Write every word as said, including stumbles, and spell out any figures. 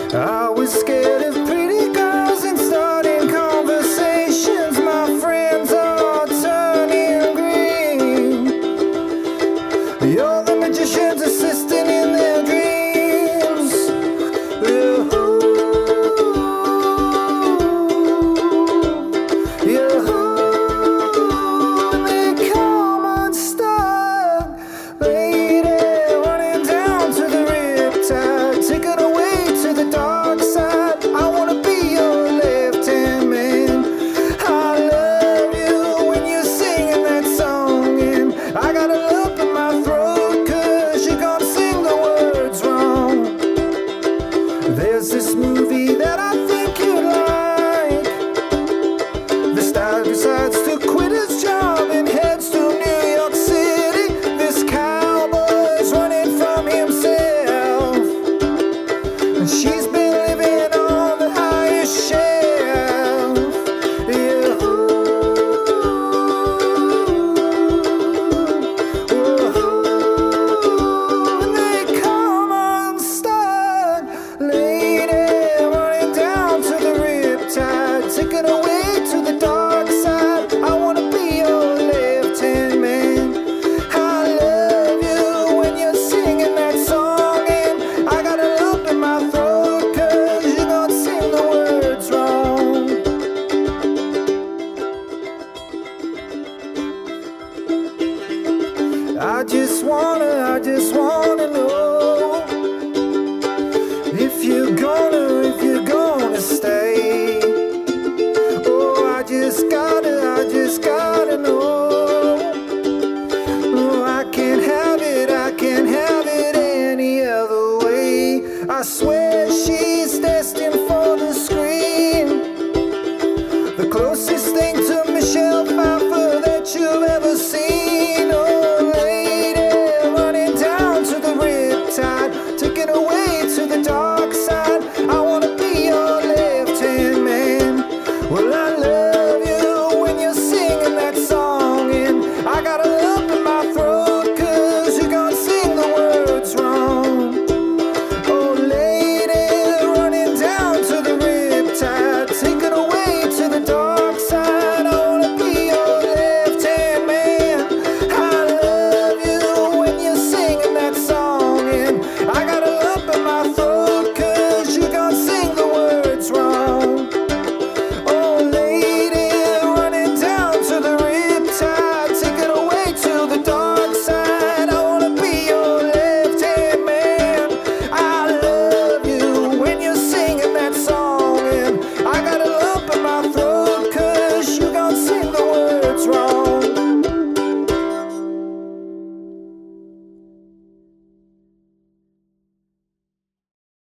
I was scared of pretty girls and starting conversations. My friends are turning green. You're the magician's assistant in their dreams. Ooh. Yeah. And they come unstuck, lady, running down to the riptide, taken away to the dark side. I wanna be your left-hand man. I love you when you're singing that song, and I got a lump in my throat 'cause you're gonna sing the words wrong. There's this movie that I think you like. The star decides to quit his job and heads to New York City. This cowboy's running from himself, and she's been living on the highest shelf. Yeah. Ooh. And they come unstuck, lady, running down to the riptide, taken away to the dark side. I wanna be your left-hand man. I love you when you're singing that song, and I got a lump in my throat 'cause you're gonna sing the words wrong. I just wanna, I just wanna know if you're gonna, if you're gonna stay. Oh, I just gotta, I just gotta know. Oh, I can't have it, I can't have it any other way. I swear she's destined